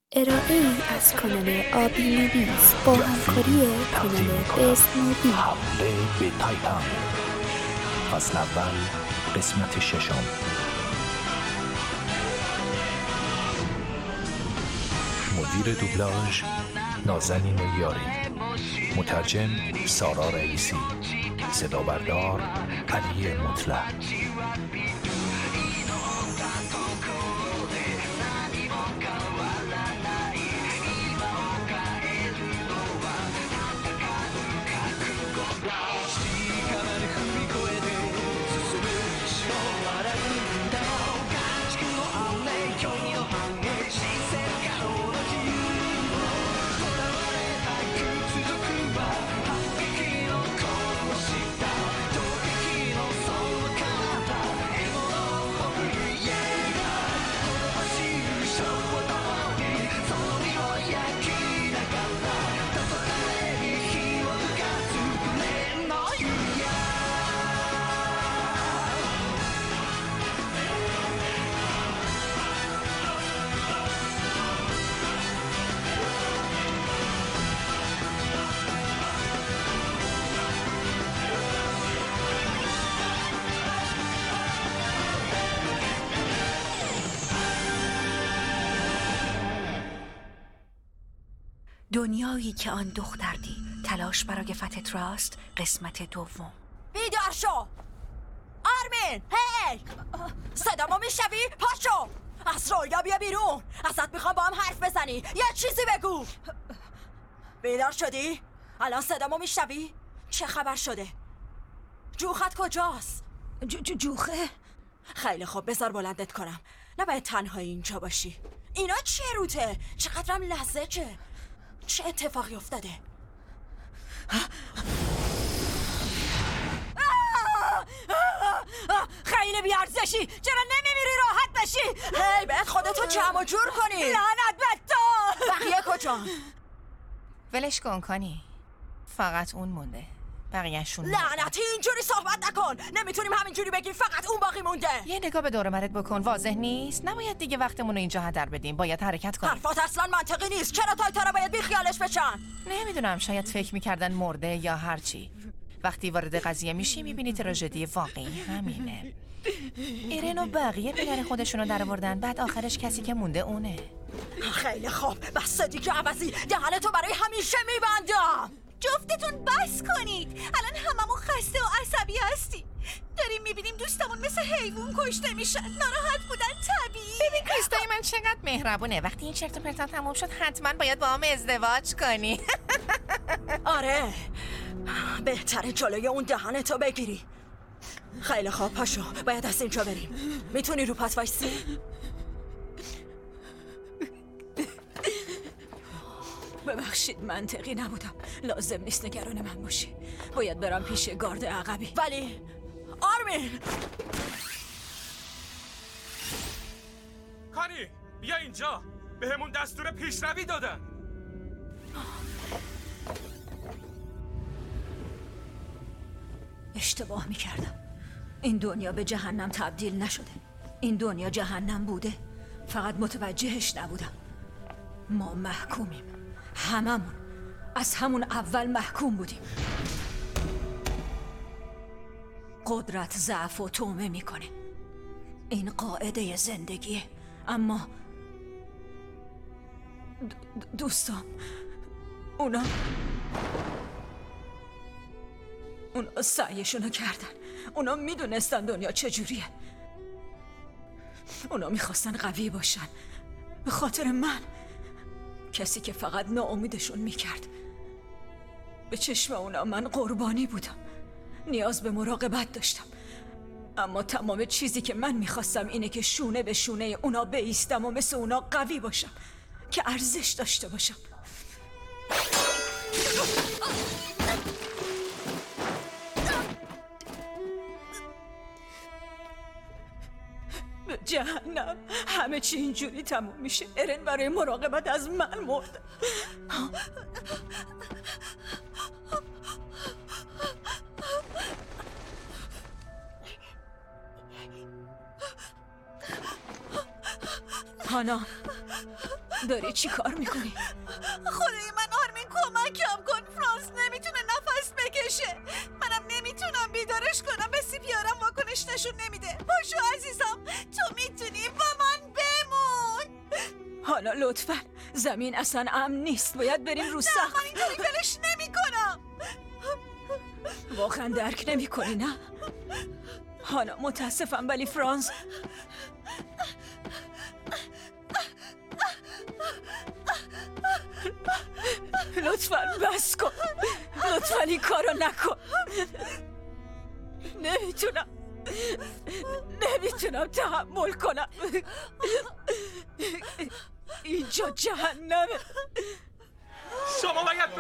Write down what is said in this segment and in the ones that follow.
ارائه‌ای از کانال آبی نویس با همکاری کانال بسموبی. حمله به تایتان، فصل اول، قسمت ششم. مدیر دوبلاژ نازنین یاری، مترجم سارا رئیسی، صدا بردار علی مطلق. دنیایی که آن دختر دید، تلاش برای فتح تراست، قسمت دوم. بیدار شو آرمین. هی صدامو میشنوی؟ پاشو از رویا بیا بیرون، ازت میخوام با هم حرف بزنی، یه چیزی بگو. بیدار شدی؟ الان صدامو میشنوی؟ چه خبر شده؟ جوخت کجاست؟ جوخه؟ خیلی خوب، بذار بلندت کنم. نباید تنهایی اینجا باشی. اینا چیه روته؟ چقدرم لزجه. چه اتفاقی افتاده؟ خیلی بیارزشی، چرا نمیمیری راحت بشی؟ هی باید خودتو جمع و جور کنی. لعنت به تو. بقیه کجا؟ ولش کن کانی، فقط اون مونده، بقیه‌شون لعنتی اینجوری صحبت نکن. نمیتونیم همینجوری بگیم فقط اون باقی مونده. یه نگاه به دور و برت بکن، واضح نیست؟ نباید دیگه وقتمون رو اینجا هدر بدیم، باید حرکت کنیم. حرفات اصلا منطقی نیست. چرا تایتانا باید بیخیالش بشن؟ نمیدونم، شاید فکر میکردن مرده یا هرچی. وقتی وارد قضیه میشی میبینی تراژدی واقعی همینه. ایرن و بقیه پدر خودشونو در آوردن، بعد آخرش کسی که مونده اونه. خیلی خوب، بس دیگه عوضی. دهنتو برای همیشه میبندم. جفتتون بس کنید، الان هممون خسته و عصبی هستیم. داریم میبینیم دوستمون مثل حیوان کشته میشن. ناراحت بودن طبیعیه. ببین کریستای من چقدر مهربونه. وقتی این چرت و پرتا تموم شد حتما باید با هم ازدواج کنی. آره، بهتره جلوی اون دهنتو بگیری. خیلی خوب، پاشو، باید از اینجا بریم. میتونی رو پات وایسی؟ ببخشید، منطقی نبودم. لازم نیست نگران من باشی. باید برم پیش گارد عقبی. ولی آرمین، کانی بیا اینجا، بهمون دستور پیشروی دادن. اشتباه میکردم. این دنیا به جهنم تبدیل نشده. این دنیا جهنم بوده، فقط متوجهش نبودم. ما محکومیم، هممون از همون اول محکوم بودیم. قدرت ضعف و تومه میکنه، این قاعده زندگیه. اما دوستام، اونا سعیشونو کردن. اونا میدونستن دنیا چجوریه. اونا میخواستن قوی باشن به خاطر من، کسی که فقط ناامیدشون میکرد. به چشم اونا من قربانی بودم، نیاز به مراقبت داشتم. اما تمام چیزی که من میخواستم اینه که شونه به شونه اونا بایستم و مثل اونا قوی باشم، که ارزش داشته باشم. به جهنم، همه چی اینجوری تموم میشه. ارن برای مراقبت از من مرد. هانا، داری چی کار میکنی؟ خدای من آرمین کمکم کن. فرانس نمیتونه نفس بکشه. منم نمیتونم بیدارش کنم. به CPRم واکنش نشون نمیده. پاشو عزیزم، تو میتونی، با من بمون. حالا لطفاً زمین اصلا امن نیست. باید بریم رو سقف. من اینطوری ولش نمیکنم. واقعا درک نمیکنی نه؟ حالا متاسفم ولی فرانس لطفاً بس کن. لطفاً این کارو نکن. نمیتونم تحمل کنم. اینجا جهنمه. شما باید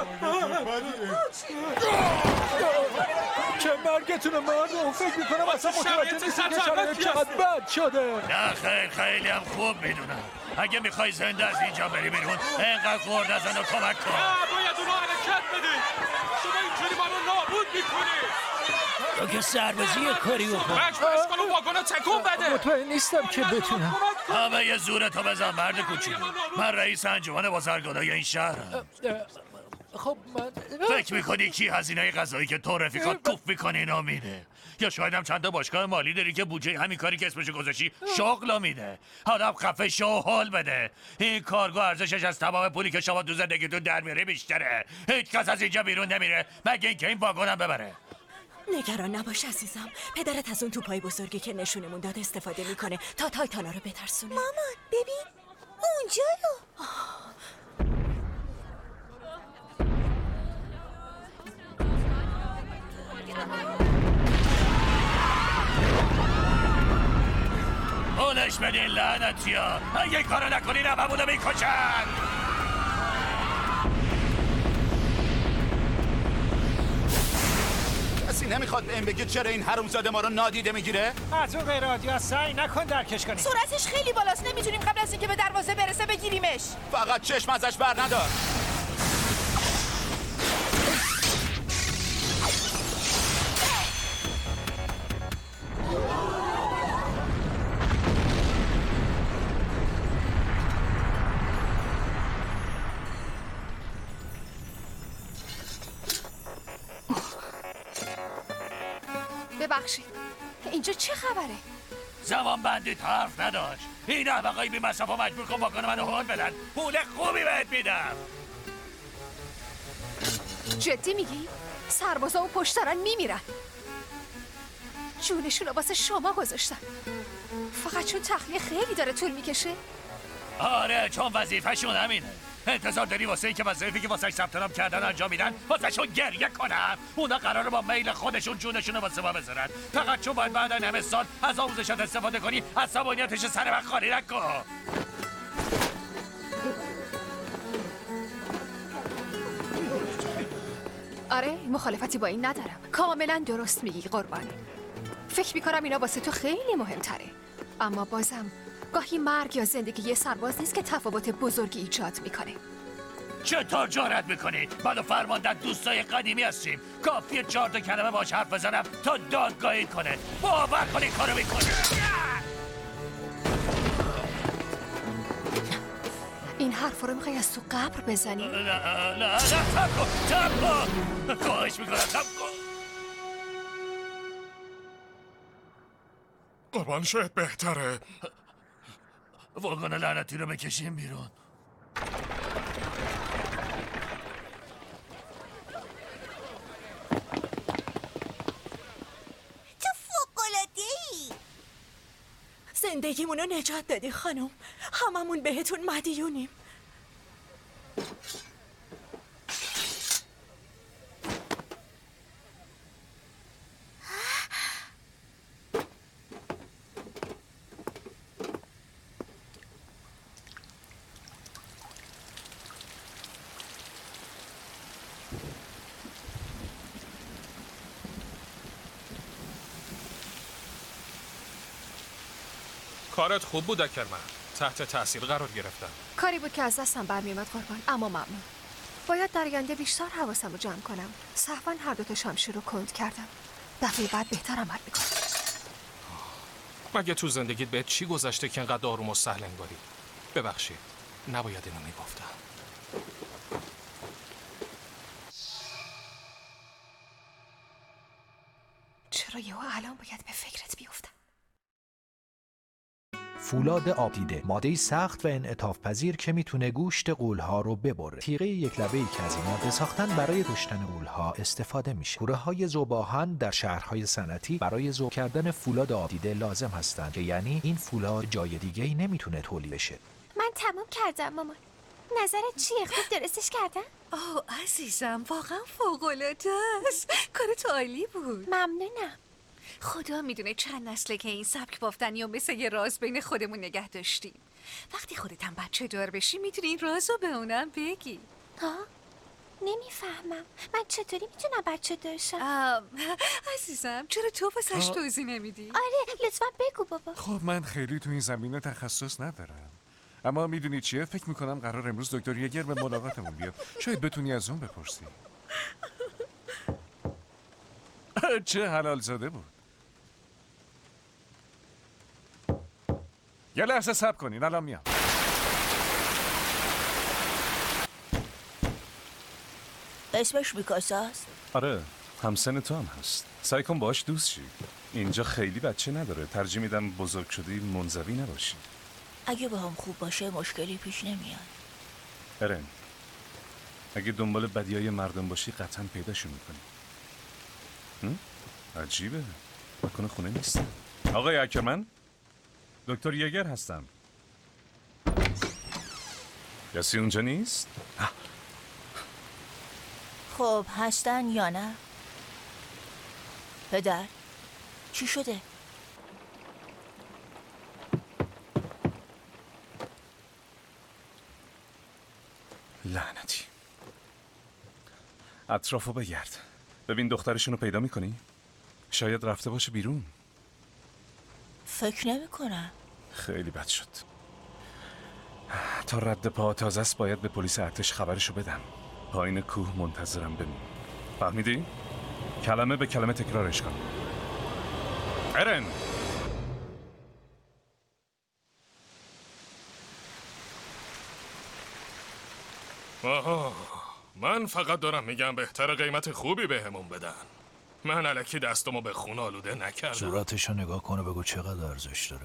چه مرگتونه مردم. فکر میکنم اصلا متوجه نیستیم که شرایط چقدر بد شده. نه خیر، خیلی هم خوب میدونم. اگه میخوای زنده از اینجا بری بیرون اینقدر خورد نزن و کمک کن. باید اونو حرکت بدی. شما اینجوری ما رو نابود میکنی. تو که سربازی کاری بکن. مجبورش کن و واگن رو تکون بده. مطمئن نیستم که بتونم. همه یه زورتو بزن مرد کوچولو. من رئیس انجمن بازرگانای این شهرم. خب من فکر میکنی کی هزینه غذایی که تو رفیقات کوف میکنی اینا میده؟ یا شاید هم چند تا باشگاه مالی داری که بودجه همین کاری که اسمشو گذاشتی شغل میده. حالا هم خفه شو و حال بده. این کارگاه ارزشش از تمام پولی که شما تو زندگیتون در میاره بیشتره. هیچ کس از اینجا بیرون نمیره مگه اینکه این واگنم ببره. نگران نباش عزیزم. پدرت از اون توپای بزرگی که نشونمون داد استفاده میکنه تا تایتانا رو بترسونه. مامان ببین اونجا رو. اونش بدین لعنتی ها. اگه کارو نکنین هممونو میکشن. کسی نمیخواد به این بگه چرا این حرومزاده ما رو نادیده میگیره؟ از اون غیر عادی سعی نکن درکش کنی. سرعتش خیلی بالاست. نمیتونیم قبل از اینکه به دروازه برسه بگیریمش. فقط چشم ازش بر ندار. ببخشید اینجا چه خبره؟ زمان بندیت حرف نداشت. این احمقای بی مصرف مجبور کن واگن منو هول بدن. پول خوبی بهت میدم. جدی میگی؟ سربازا اون پشت دارن میمیرن. جونشون رو واسه شما گذاشتن. فقط چون تخلیه خیلی داره طول میکشه؟ آره چون وظیفه‌شون همینه. انتظار داری واسه این که وظیفه‌ای که واسه ثبت نام کردن انجام میدن واسه شون گریه کنن؟ اونا قراره با میل خودشون جونشون رو واسه ما بذارن. فقط چون باید بعد همه سال از آموزشات استفاده کنی عصبانیتش سر وقت خالی نکن. آره مخالفتی با این ندارم. کاملا درست میگی قربانی. فکر میکنم اینا واسه تو خیلی مهمتره. اما بازم گاهی مرگ یا زندگی یه سرباز نیست که تفاوت بزرگی ایجاد میکنه. چطور جرأت میکنی؟ من و فرماندن دوستای قدیمی هستیم. کافیه 4 تا کلمه باهاش حرف بزنم تا دادگاهی کنه. باور کن این کارو میکنه. این حرف رو میخوای از تو قبر بزنی؟ نه تب کن خواهش میکنم تب کن. قربان شاید بهتره واگن لعنتی رو بکشیم بیرون. تو فوق‌العاده‌ای. زندگیمونو نجات دادی خانم. هممون بهتون مدیونیم. کارت خوب بود اکرمن. تحت تاثیر قرار گرفتم. کاری بود که از دستم برمیومد قربان، اما ممنون. باید در آینده بیشتر حواسم رو جمع کنم. سهواً هر 2 تا شمشیر رو کند کردم. دفعه بعد بهتر عمل میکنم. مگه تو زندگیت بهت چی گذشته که انقدر آروم و سهل انگاری؟ ببخشید نباید اینو میگفتم. چرا یهو الان باید به فکرت بیفتم؟ فولاد آب دیده، ماده‌ای سخت و انعطاف پذیر که میتونه گوشت غول‌ها رو ببره. تیغه یک لبه‌ای که از این ماده ساختن برای کشتن غول‌ها استفاده میشه. کوره‌های ذوب‌آهن در شهرهای صنعتی برای ذوب کردن فولاد آب دیده لازم هستند که یعنی این فولاد جای دیگه‌ای نمیتونه تولید بشه. من تموم کردم مامان. نظرت چیه؟ خوب درستش کردم؟ اوه عزیزم واقعا فوق‌العاده است. کارت عالی بود. ممنونم. خدا میدونه چند نسله که این سبک بافتنی و مثل یه راز بین خودمون نگه داشتیم. وقتی خودت هم بچه دار بشی میتونی این راز رو به اونم بگی. ها؟ نمیفهمم. من چطوری میتونم بچه داشتم؟ عزیزم چرا تو واسش توضیح نمیدی؟ آره لطفا بگو بابا. خب من خیلی تو این زمینه تخصص ندارم، اما میدونی چیه؟ فکر میکنم قرار امروز دکتر یگر به ملاقاتمون بیاد. شاید بتونی از اون بپرسی. چه حلال زاده بود. یه لحظه صبر کنین الان میام. اسمش میکاسه است؟ آره همسن تو هم هست. سعی کن باش دوست شی. اینجا خیلی بچه نداره. ترجیح میدم بزرگ شدی منزوی نباشی. اگه با هم خوب باشه مشکلی پیش نمیاد. ارن اگه دنبال بدیای مردم باشی قطعا پیداشو میکنی. عجیبه بکنه خونه نیست. آقای اکرمن دکتر یگر هستم. کسی اونجا نیست؟ خب هستن یا نه؟ پدر چی شده؟ لعنتی. اطرافو بگرد ببین دخترشونو پیدا میکنی؟ شاید رفته باشه بیرون. فکر نمی کنم. خیلی بد شد. تا رد پا تازه است باید به پلیس ارتش خبرشو بدم. پایین کوه منتظرم بمون. فهمیدی؟ کلمه به کلمه تکرارش کن. ارن آها من فقط دارم میگم بهتر قیمت خوبی بهمون بدن. من الکی دستمو به خون آلوده نکردم. صورتشو نگاه کنه بگو چقدر ارزش داره.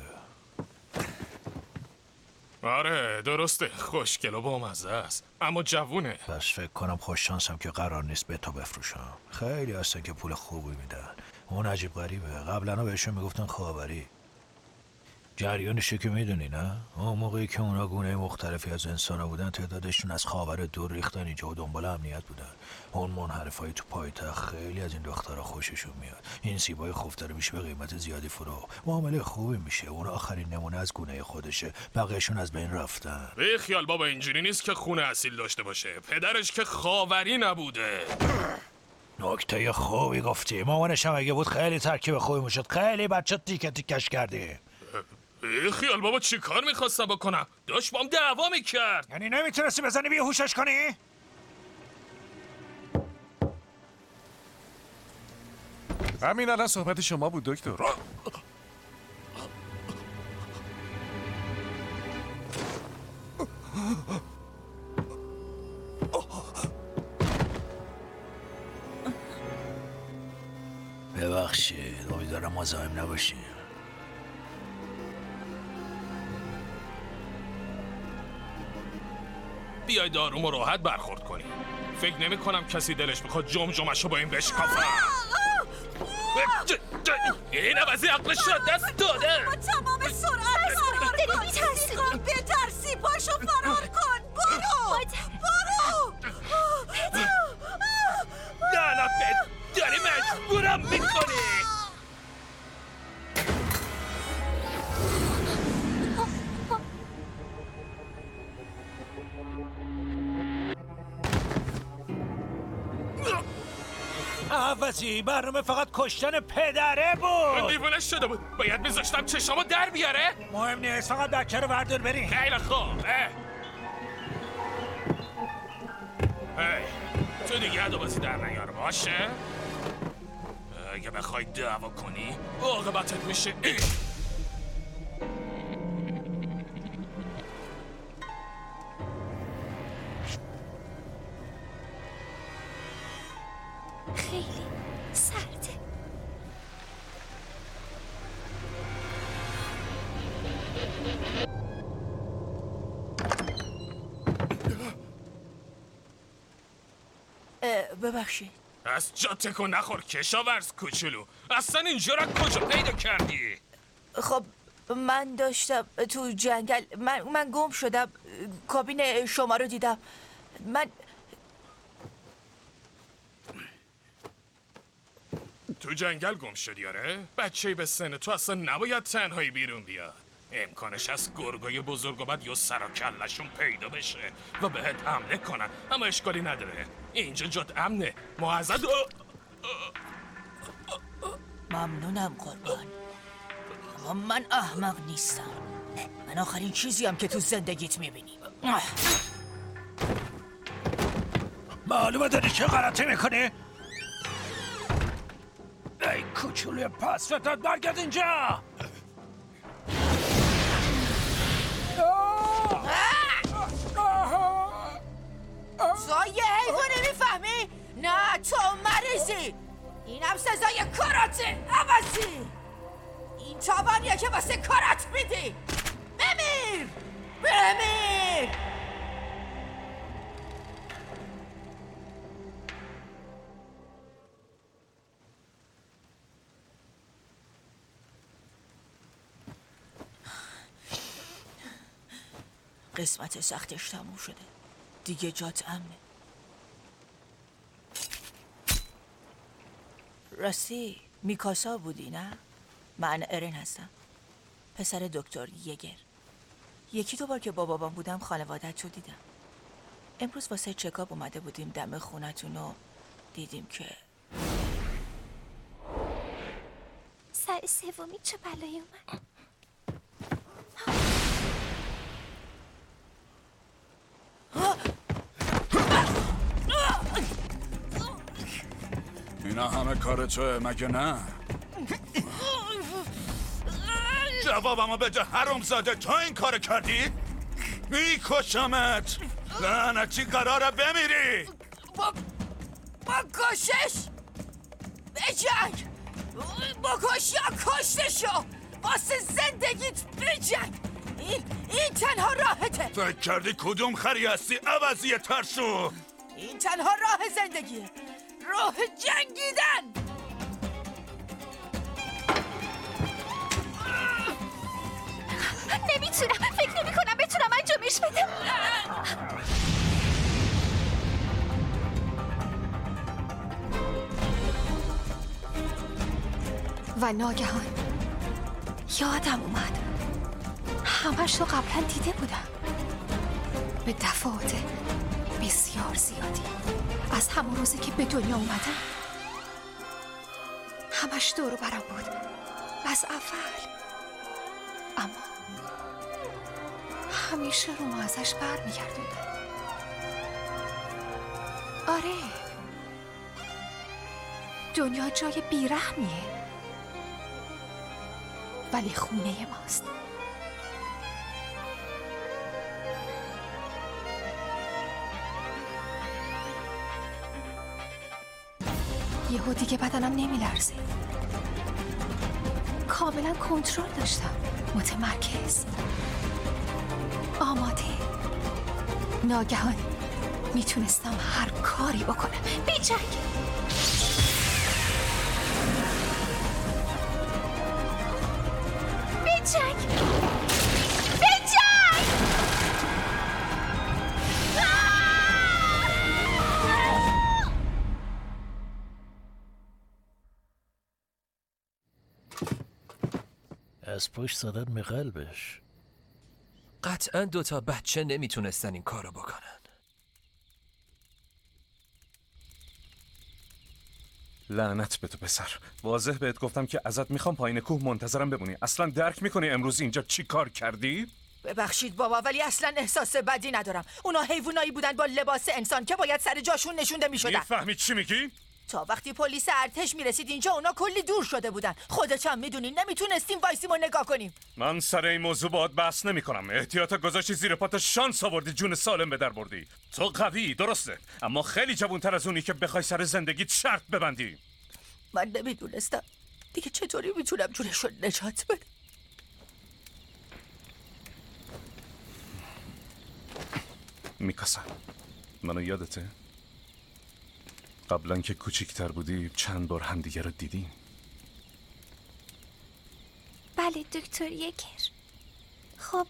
آره درسته خوشگل و بامزه است اما جوونه. پس فکر کنم خوش شانسم که قرار نیست به تو بفروشم. خیلی هستن که پول خوبی میدن. اون عجیب غریبه. قبلا بهشون میگفتن خاوری. جریانشو که میدونی نه؟ اون موقعی که اونا گونه مختلفی از انسانا بودن تعدادشون از خاور دور ریختن اینجا و دنبال امنیت بودن. اون منحرفای تو پایتخت خیلی از این دخترها خوششون میاد. این سیبای خفتره میشه به قیمت زیادی فرو. معامله خوبی میشه. اون آخرین نمونه از گونه خودشه. بقیه‌شون از بین رفتن. بی خیال بابا اینجوری نیست که خونه اصیل داشته باشه. پدرش که خاوری نبوده. نکته خوبی گفتی. مامانش هم اگه بود خیلی ترکیب خوبی میشد. خیلی بچه تیکه تیکش کردی. خیال بابا چی کار میخواستم بکنم؟ داشت بام دعوا میکرد. یعنی نمیتونستی بزنی بیهوشش کنی؟ همین الان صحبت شما بود دکتر. ببخشید امیدوارم مزاحم نباشی. بیای دارومو راحت برخورد کنی. فکر نمی کنم کسی دلش میخواد جمجمشو با این بشکافم. این عوضی عقلش را دست داده. با تمام سرعت فرار کن. میخوام بترسی پاشو فرار کن. برو نه نه داری مجبورم میکنی. عوضی برنامه فقط کشتن پدره بود. دیوونه شده بود. باید میذاشتم چشامو در بیاره. مهم نیست فقط بچه رو بردار بریم. خیلی خوب. تو دیگه عدوازی در نیار باشه. اگه بخوای دعوا کنی عاقبتت میشه این. خیلی سرده. ببخشید. از جا تکو نخور کشاورز کوچولو. اصلا اینجا را کجا پیدا کردی؟ خب من داشتم تو جنگل، من گم شدم، کابین شما رو دیدم. من تو جنگل گم شدی آره؟ بچه‌ای به سن تو اصلا نباید تنهایی بیرون بیاد. امکانش هست گرگای بزرگ اومد یا سر و کلشون پیدا بشه و بهت حمله کنن، اما اشکالی نداره. اینجا جات امنه. ما ازت ممنونم قربان، اما من احمق نیستم. من آخرین چیزی هم که تو زندگیت میبینی. معلومه داری چه غلطی میکنی؟ ای کوچولوی پس فتاد، برگرد اینجا. سایه حیوان نمیفهمی؟ نه تو مریضی. اینم سزای کاراته عوضی. این تابانیه که واسه کارات میدی. بمیر بمیر. قسمت سختش تموم شده، دیگه جات امنه. راستی میکاسا بودی نه؟ من ارن هستم، پسر دکتر یگر. یکی دو بار که با بابام بودم خانوادت رو دیدم. امروز واسه چکاپ اومده بودیم دم خونتون و دیدیم که سر سومی چه بلایی اومد؟ اینا همه کار توه مگه نه؟ جوابمو بده حرومزاده، تو این کار کردی؟ میکشمت. لعنتی قراره بمیری. با کشش بجنگ. بکش یا کشته شو. واسه زندگیت بجنگ. این تنها راهته. فکر کردی کدوم خری هستی عوضی ترسو؟ این تنها راه زندگیه، راه جنگیدن. نمیتونم، فکر نمی کنم بتونم انجامش بدم. و ناگهان یادم اومد همش رو قبلا دیده بودم، به دفعات بسیار زیادی از همون روزی که به دنیا اومدم. همش دور و برم بود از اول، اما همیشه رو ما ازش بر میگردوندم. آره، دنیا جای بیرحمیه ولی خونه ماست. یهو دیگه بدنم نمیلرزه، کاملا کنترل داشتم، متمرکز، آماده. ناگهان میتونستم هر کاری بکنم. بجنگ. بجنگ. بجنگ. از پشت زدن به قلبش. قطعا 2 بچه نمیتونستن این کارو بکنن. لعنت به تو پسر، واضح بهت گفتم که ازت میخوام پایین کوه منتظرم بمونی. اصلا درک میکنی امروز اینجا چی کار کردی؟ ببخشید بابا، ولی اصلا احساس بدی ندارم. اونا حیوانایی بودن با لباس انسان که باید سر جاشون نشونده میشدن. میفهمی چی میگی؟ تا وقتی پلیس ارتش میرسید اینجا اونا کلی دور شده بودن. خودت هم میدونی نمیتونستیم وایسیم و نگاه کنیم. من سر این موضوع باهات بحث نمی کنم. احتیاط گذاشتی زیر پات، شانس آوردی جون سالم به در بردی. تو قوی درسته، اما خیلی جوانتر از اونی که بخوای سر زندگیت شرط ببندی. من نمیدونستم دیگه چطوری میتونم جونشو نجات بدم. میکاسا، منو یادته؟ قبلا که کوچیکتر بودی چند بار همدیگه رو دیدیم. بله دکتر یکر. خب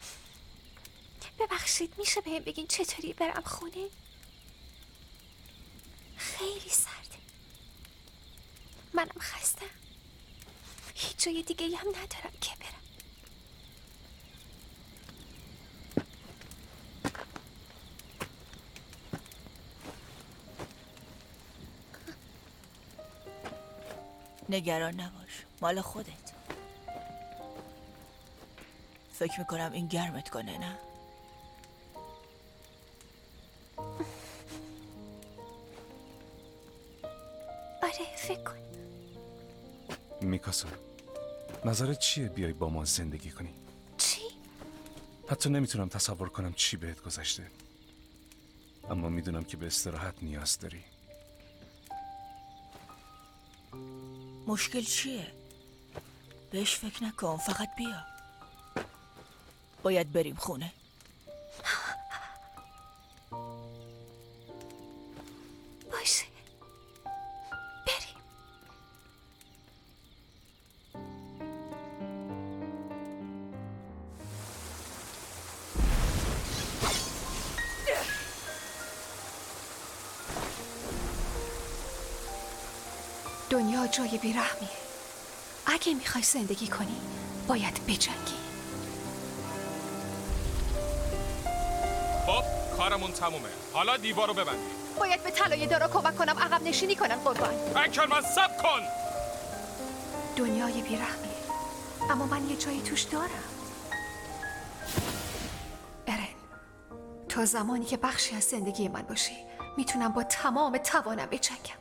ببخشید میشه بهم بگین چطوری برم خونه؟ خیلی سرده. منم خستم. هیچ جای دیگه هم ندارم که برم. نگران نباش، مال خودت. فکر میکنم این گرمت کنه نه؟ آره فکر کن. میکاسا، نظرت چیه بیای با ما زندگی کنی؟ چی؟ حتی نمیتونم تصور کنم چی بهت گذشته، اما میدونم که به استراحت نیاز داری. مشکل چیه؟ بهش فکر نکن، فقط بیا. باید بریم خونه. باشه بریم. دنیا جای بیرحمیه. اگه میخوای زندگی کنی باید بجنگی. خب کارمون تمومه. حالا دیوارو ببندی. باید به طلایه دارا کمک کنم عقب نشینی کنن قربان. اکرمان صبر کن. دنیای بیرحمیه، اما من یه جایی توش دارم. ارن، تا زمانی که بخشی از زندگی من باشی میتونم با تمام توانم بجنگم.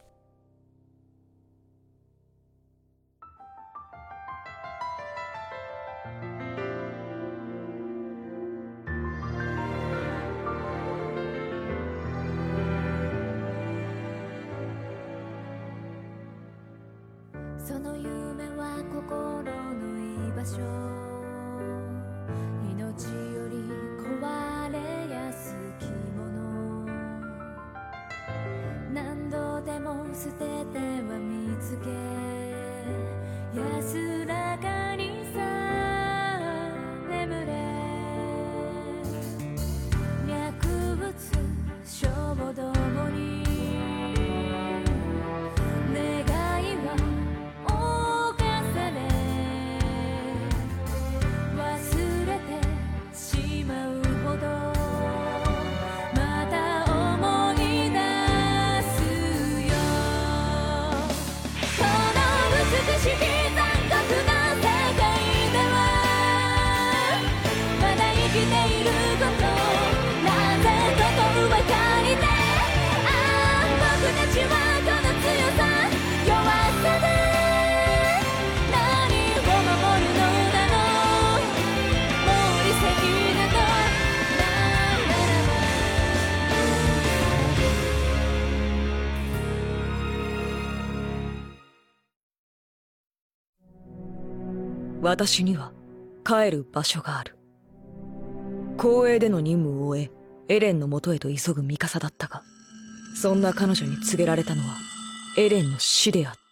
私には帰る場所がある。公営での任務を終え、エレンの元へと急ぐミカサだったが、そんな彼女に告げられたのはエレンの死であった。